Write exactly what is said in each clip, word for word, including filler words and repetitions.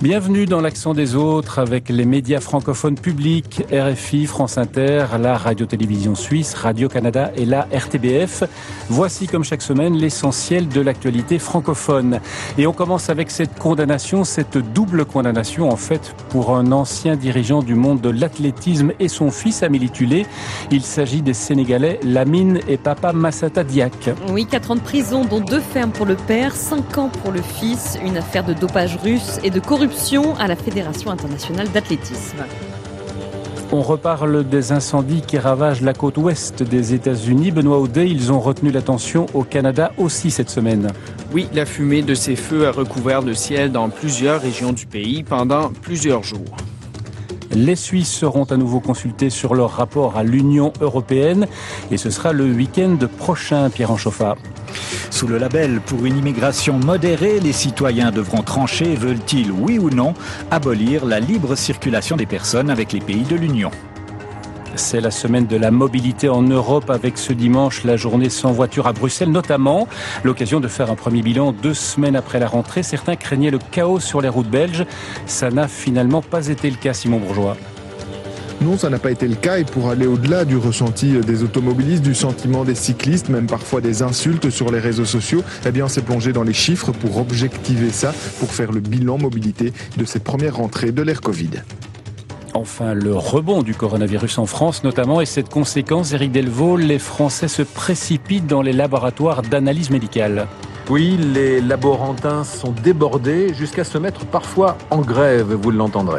Bienvenue dans l'accent des autres avec les médias francophones publics, R F I, France Inter, la Radio-Télévision Suisse, Radio-Canada et la R T B F. Voici comme chaque semaine l'essentiel de l'actualité francophone. Et on commence avec cette condamnation, cette double condamnation en fait pour un ancien dirigeant du monde de l'athlétisme et son fils Amélie Tulé. Il s'agit des Sénégalais Lamine et Papa Massata Diack. Oui, quatre ans de prison dont deux fermes pour le père, cinq ans pour le fils. Une affaire de dopage russe et de corruption à la Fédération internationale d'athlétisme. On reparle des incendies qui ravagent la côte ouest des États-Unis. Benoît Audet, ils ont retenu l'attention au Canada aussi cette semaine. Oui, la fumée de ces feux a recouvert le ciel dans plusieurs régions du pays pendant plusieurs jours. Les Suisses seront à nouveau consultés sur leur rapport à l'Union européenne et ce sera le week-end prochain, Pierre Anchoffat. Sous le label pour une immigration modérée, les citoyens devront trancher, veulent-ils, oui ou non, abolir la libre circulation des personnes avec les pays de l'Union. C'est la semaine de la mobilité en Europe avec ce dimanche la journée sans voiture à Bruxelles notamment. L'occasion de faire un premier bilan deux semaines après la rentrée. Certains craignaient le chaos sur les routes belges. Ça n'a finalement pas été le cas, Simon Bourgeois. Non, ça n'a pas été le cas et pour aller au-delà du ressenti des automobilistes, du sentiment des cyclistes, même parfois des insultes sur les réseaux sociaux, eh bien on s'est plongé dans les chiffres pour objectiver ça, pour faire le bilan mobilité de cette première rentrée de l'ère Covid. Enfin, le rebond du coronavirus en France notamment et cette conséquence, Éric Delvaux, les Français se précipitent dans les laboratoires d'analyse médicale. Oui, les laborantins sont débordés jusqu'à se mettre parfois en grève, vous l'entendrez.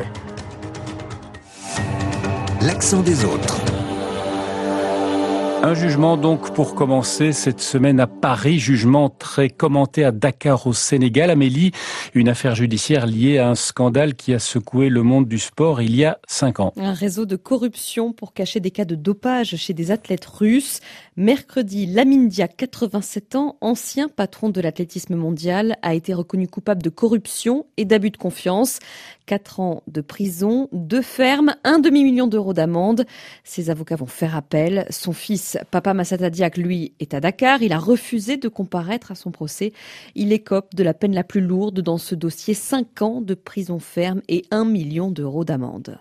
L'accent des autres. Un jugement donc pour commencer cette semaine à Paris, jugement très commenté à Dakar au Sénégal. Amélie, une affaire judiciaire liée à un scandale qui a secoué le monde du sport il y a cinq ans. Un réseau de corruption pour cacher des cas de dopage chez des athlètes russes. Mercredi, Lamine Diack, quatre-vingt-sept ans, ancien patron de l'athlétisme mondial, a été reconnu coupable de corruption et d'abus de confiance. Quatre ans de prison, deux fermes, un demi-million d'euros d'amende. Ses avocats vont faire appel. Son fils, Papa Massata Diack, lui, est à Dakar. Il a refusé de comparaître à son procès. Il écope de la peine la plus lourde dans ce dossier, cinq ans de prison ferme et un million d'euros d'amende.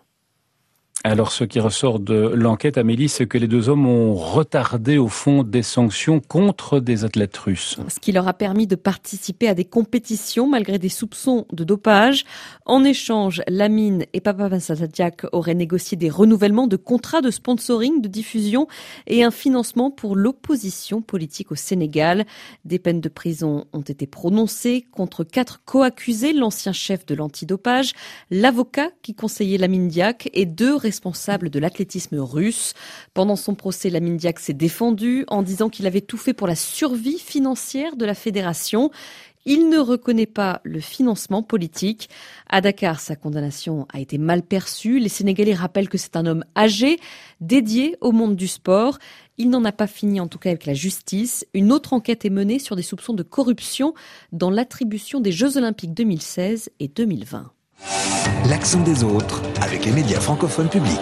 Alors, ce qui ressort de l'enquête, Amélie, c'est que les deux hommes ont retardé, au fond, des sanctions contre des athlètes russes. Ce qui leur a permis de participer à des compétitions malgré des soupçons de dopage. En échange, Lamine et Papa Massata Diack auraient négocié des renouvellements de contrats de sponsoring, de diffusion et un financement pour l'opposition politique au Sénégal. Des peines de prison ont été prononcées contre quatre co-accusés, l'ancien chef de l'antidopage, l'avocat qui conseillait Lamine Diack et deux responsable de l'athlétisme russe. Pendant son procès, Lamine Diack s'est défendu en disant qu'il avait tout fait pour la survie financière de la fédération. Il ne reconnaît pas le financement politique. À Dakar, sa condamnation a été mal perçue. Les Sénégalais rappellent que c'est un homme âgé, dédié au monde du sport. Il n'en a pas fini, en tout cas, avec la justice. Une autre enquête est menée sur des soupçons de corruption dans l'attribution des Jeux Olympiques deux mille seize et deux mille vingt. L'accent des autres avec les médias francophones publics.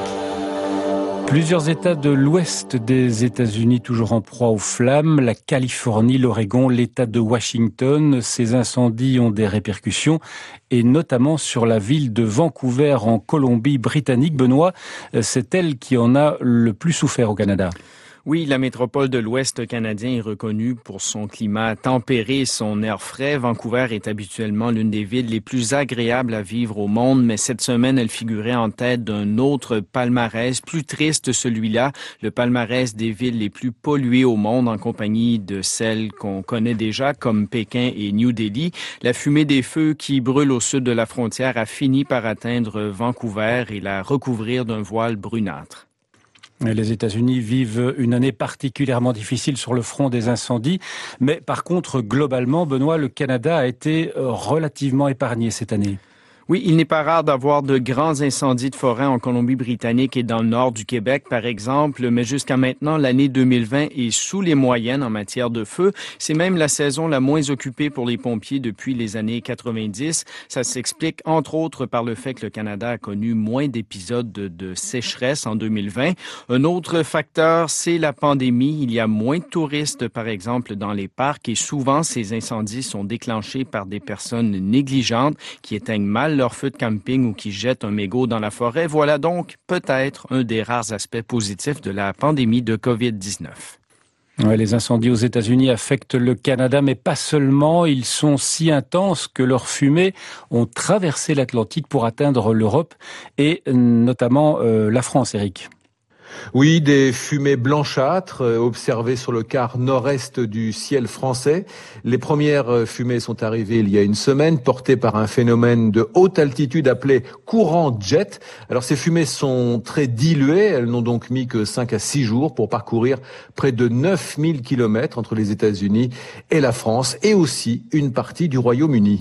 Plusieurs États de l'ouest des États-Unis toujours en proie aux flammes, la Californie, l'Oregon, l'État de Washington. Ces incendies ont des répercussions et notamment sur la ville de Vancouver en Colombie-Britannique. Benoît, c'est elle qui en a le plus souffert au Canada. Oui, la métropole de l'Ouest canadien est reconnue pour son climat tempéré et son air frais. Vancouver est habituellement l'une des villes les plus agréables à vivre au monde, mais cette semaine, elle figurait en tête d'un autre palmarès, plus triste celui-là, le palmarès des villes les plus polluées au monde en compagnie de celles qu'on connaît déjà comme Pékin et New Delhi. La fumée des feux qui brûlent au sud de la frontière a fini par atteindre Vancouver et la recouvrir d'un voile brunâtre. Les États-Unis vivent une année particulièrement difficile sur le front des incendies. Mais par contre, globalement, Benoît, le Canada a été relativement épargné cette année. Oui, il n'est pas rare d'avoir de grands incendies de forêt en Colombie-Britannique et dans le nord du Québec, par exemple, mais jusqu'à maintenant, l'année deux mille vingt est sous les moyennes en matière de feu. C'est même la saison la moins occupée pour les pompiers depuis les années quatre-vingt-dix. Ça s'explique, entre autres, par le fait que le Canada a connu moins d'épisodes de, de sécheresse en deux mille vingt. Un autre facteur, c'est la pandémie. Il y a moins de touristes, par exemple, dans les parcs et souvent, ces incendies sont déclenchés par des personnes négligentes qui éteignent mal mal leur feu de camping ou qui jettent un mégot dans la forêt. Voilà donc peut-être un des rares aspects positifs de la pandémie de covid dix-neuf. Ouais, les incendies aux États-Unis affectent le Canada, mais pas seulement. Ils sont si intenses que leurs fumées ont traversé l'Atlantique pour atteindre l'Europe et notamment euh, la France, Eric. Oui, des fumées blanchâtres observées sur le quart nord-est du ciel français. Les premières fumées sont arrivées il y a une semaine, portées par un phénomène de haute altitude appelé courant jet. Alors ces fumées sont très diluées, elles n'ont donc mis que cinq à six jours pour parcourir près de neuf mille kilomètres entre les États-Unis et la France, et aussi une partie du Royaume-Uni.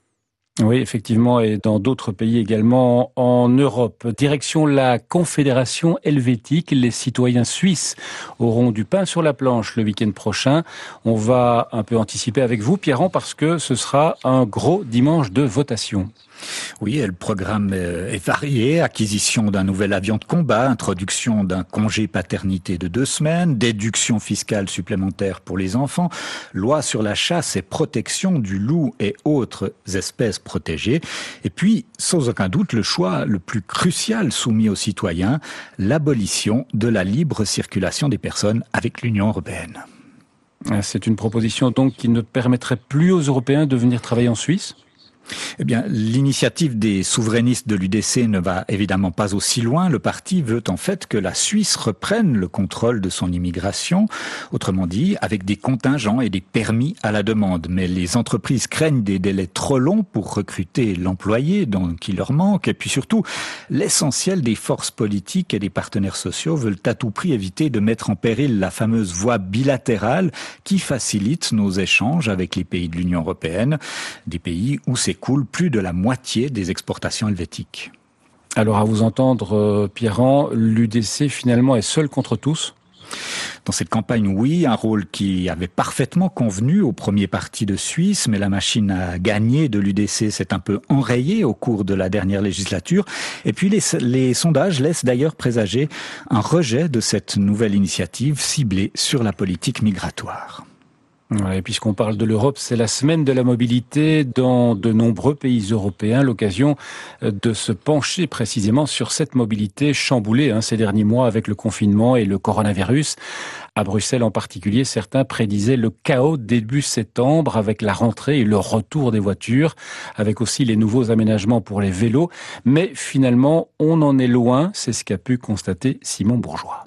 Oui, effectivement, et dans d'autres pays également en Europe. Direction la Confédération helvétique, les citoyens suisses auront du pain sur la planche le week-end prochain. On va un peu anticiper avec vous, Pierre, parce que ce sera un gros dimanche de votation. Oui, et le programme est varié. Acquisition d'un nouvel avion de combat, introduction d'un congé paternité de deux semaines, déduction fiscale supplémentaire pour les enfants, loi sur la chasse et protection du loup et autres espèces protégées. Et puis, sans aucun doute, le choix le plus crucial soumis aux citoyens, l'abolition de la libre circulation des personnes avec l'Union européenne. C'est une proposition donc qui ne permettrait plus aux Européens de venir travailler en Suisse ? Eh bien, l'initiative des souverainistes de l'U D C ne va évidemment pas aussi loin. Le parti veut en fait que la Suisse reprenne le contrôle de son immigration, autrement dit, avec des contingents et des permis à la demande. Mais les entreprises craignent des délais trop longs pour recruter l'employé dont qui leur manque. Et puis surtout, l'essentiel des forces politiques et des partenaires sociaux veulent à tout prix éviter de mettre en péril la fameuse voie bilatérale qui facilite nos échanges avec les pays de l'Union européenne, des pays où c'est coule plus de la moitié des exportations helvétiques. Alors à vous entendre, Pierran, l'U D C finalement est seul contre tous ? Dans cette campagne, oui, un rôle qui avait parfaitement convenu au premier parti de Suisse, mais la machine à gagner de l'U D C s'est un peu enrayée au cours de la dernière législature. Et puis les, les sondages laissent d'ailleurs présager un rejet de cette nouvelle initiative ciblée sur la politique migratoire. Ouais, puisqu'on parle de l'Europe, c'est la semaine de la mobilité dans de nombreux pays européens, l'occasion de se pencher précisément sur cette mobilité chamboulée hein, ces derniers mois avec le confinement et le coronavirus. À Bruxelles en particulier, certains prédisaient le chaos début septembre avec la rentrée et le retour des voitures, avec aussi les nouveaux aménagements pour les vélos. Mais finalement, on en est loin, c'est ce qu'a pu constater Simon Bourgeois.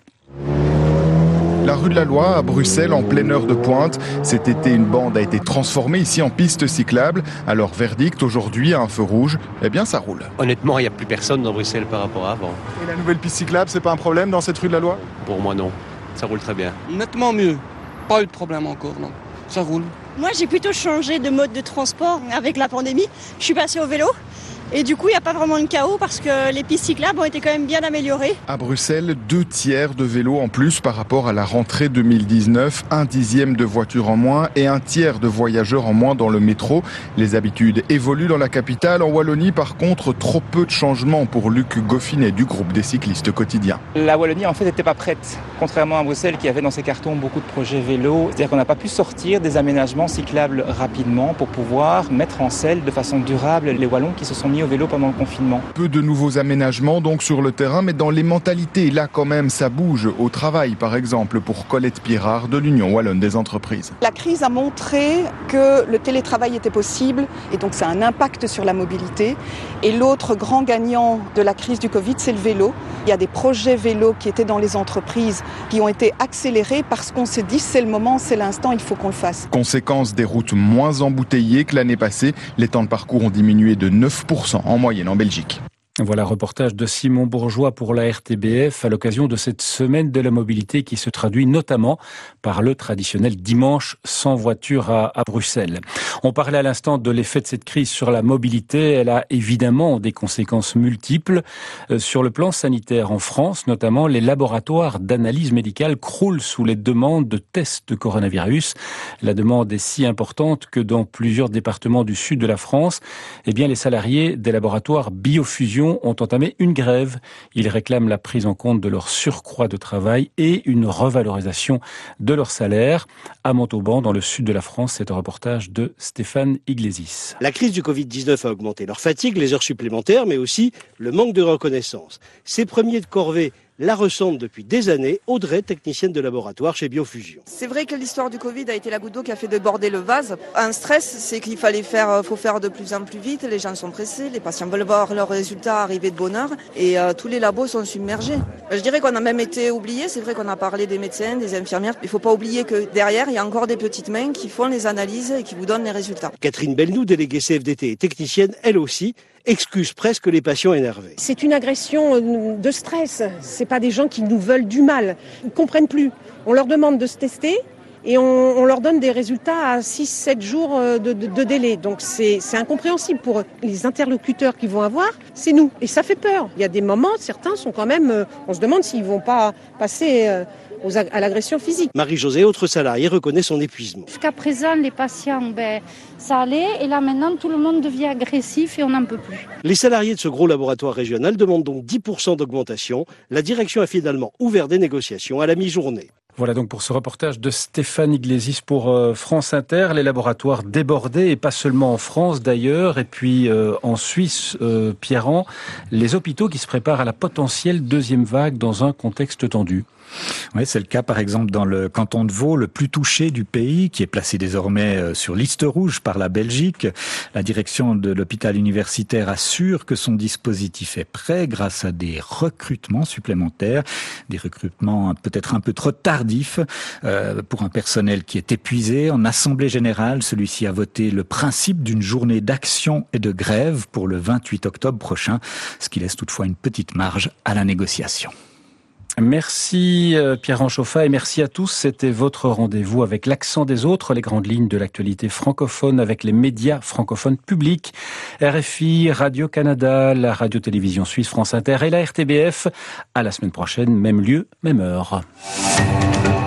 La rue de la Loi, à Bruxelles, en pleine heure de pointe. Cet été, une bande a été transformée ici en piste cyclable. Alors, verdict, aujourd'hui, à un feu rouge, eh bien, ça roule. Honnêtement, il n'y a plus personne dans Bruxelles par rapport à avant. Et la nouvelle piste cyclable, c'est pas un problème dans cette rue de la Loi ? Pour moi, non. Ça roule très bien. Nettement mieux. Pas eu de problème encore, non. Ça roule. Moi, j'ai plutôt changé de mode de transport avec la pandémie. Je suis passée au vélo. Et du coup, il n'y a pas vraiment de chaos parce que les pistes cyclables ont été quand même bien améliorées. À Bruxelles, deux tiers de vélos en plus par rapport à la rentrée deux mille dix-neuf, un dixième de voitures en moins et un tiers de voyageurs en moins dans le métro. Les habitudes évoluent dans la capitale. En Wallonie, par contre, trop peu de changements pour Luc Goffinet du groupe des cyclistes quotidiens. La Wallonie, en fait, n'était pas prête. Contrairement à Bruxelles, qui avait dans ses cartons beaucoup de projets vélos. C'est-à-dire qu'on n'a pas pu sortir des aménagements cyclables rapidement pour pouvoir mettre en selle de façon durable les Wallons qui se sont mis au vélo pendant le confinement. Peu de nouveaux aménagements donc sur le terrain, mais dans les mentalités, là quand même ça bouge. Au travail par exemple, pour Colette Pirard de l'Union Wallonne des entreprises. La crise a montré que le télétravail était possible et donc ça a un impact sur la mobilité. Et l'autre grand gagnant de la crise du Covid, c'est le vélo. Il y a des projets vélos qui étaient dans les entreprises qui ont été accélérés parce qu'on s'est dit c'est le moment, c'est l'instant, il faut qu'on le fasse. Conséquence, des routes moins embouteillées que l'année passée. Les temps de parcours ont diminué de neuf pour cent en moyenne en Belgique. Voilà, reportage de Simon Bourgeois pour la R T B F à l'occasion de cette semaine de la mobilité qui se traduit notamment par le traditionnel dimanche sans voiture à, à Bruxelles. On parlait à l'instant de l'effet de cette crise sur la mobilité. Elle a évidemment des conséquences multiples. Euh, sur le plan sanitaire en France, notamment, les laboratoires d'analyse médicale croulent sous les demandes de tests de coronavirus. La demande est si importante que dans plusieurs départements du sud de la France, eh bien, les salariés des laboratoires Biofusion télévision ont entamé une grève. Ils réclament la prise en compte de leur surcroît de travail et une revalorisation de leur salaire. À Montauban, dans le sud de la France, c'est un reportage de Stéphane Iglesias. La crise du covid dix-neuf a augmenté leur fatigue, les heures supplémentaires, mais aussi le manque de reconnaissance. Ces premiers de corvée la ressentent depuis des années. Audrey, technicienne de laboratoire chez Biofusion. C'est vrai que l'histoire du Covid a été la goutte d'eau qui a fait déborder le vase. Un stress, c'est qu'il fallait faire, faut faire de plus en plus vite. Les gens sont pressés, les patients veulent voir leurs résultats arriver de bonne heure et euh, tous les labos sont submergés. Je dirais qu'on a même été oubliés. C'est vrai qu'on a parlé des médecins, des infirmières. Il ne faut pas oublier que derrière, il y a encore des petites mains qui font les analyses et qui vous donnent les résultats. Catherine Belnou, déléguée C F D T et technicienne, elle aussi, excuse presque les patients énervés. C'est une agression de stress. C'est pas des gens qui nous veulent du mal. Ils comprennent plus. On leur demande de se tester et on, on leur donne des résultats à six sept jours de, de, de délai. Donc c'est, c'est incompréhensible pour eux. Les interlocuteurs qu'ils vont avoir, c'est nous. Et ça fait peur. Il y a des moments, certains sont quand même... On se demande s'ils vont pas passer... Aux, à l'agression physique. Marie-Josée, autre salariée, reconnaît son épuisement. Jusqu'à présent, les patients, ben, ça allait, et là maintenant, tout le monde devient agressif et on n'en peut plus. Les salariés de ce gros laboratoire régional demandent donc dix pour cent d'augmentation. La direction a finalement ouvert des négociations à la mi-journée. Voilà donc pour ce reportage de Stéphane Iglesias pour euh, France Inter. Les laboratoires débordés, et pas seulement en France d'ailleurs, et puis euh, en Suisse, euh, Pierran, les hôpitaux qui se préparent à la potentielle deuxième vague dans un contexte tendu. Oui, c'est le cas par exemple dans le canton de Vaud, le plus touché du pays, qui est placé désormais sur liste rouge par la Belgique. La direction de l'hôpital universitaire assure que son dispositif est prêt grâce à des recrutements supplémentaires, des recrutements peut-être un peu trop tardifs euh, pour un personnel qui est épuisé. En assemblée générale, celui-ci a voté le principe d'une journée d'action et de grève pour le vingt-huit octobre prochain, ce qui laisse toutefois une petite marge à la négociation. Merci Pierre Anchoffa et merci à tous. C'était votre rendez-vous avec l'accent des autres, les grandes lignes de l'actualité francophone avec les médias francophones publics. R F I, Radio-Canada, la radio-télévision suisse France Inter et la R T B F. À la semaine prochaine, même lieu, même heure.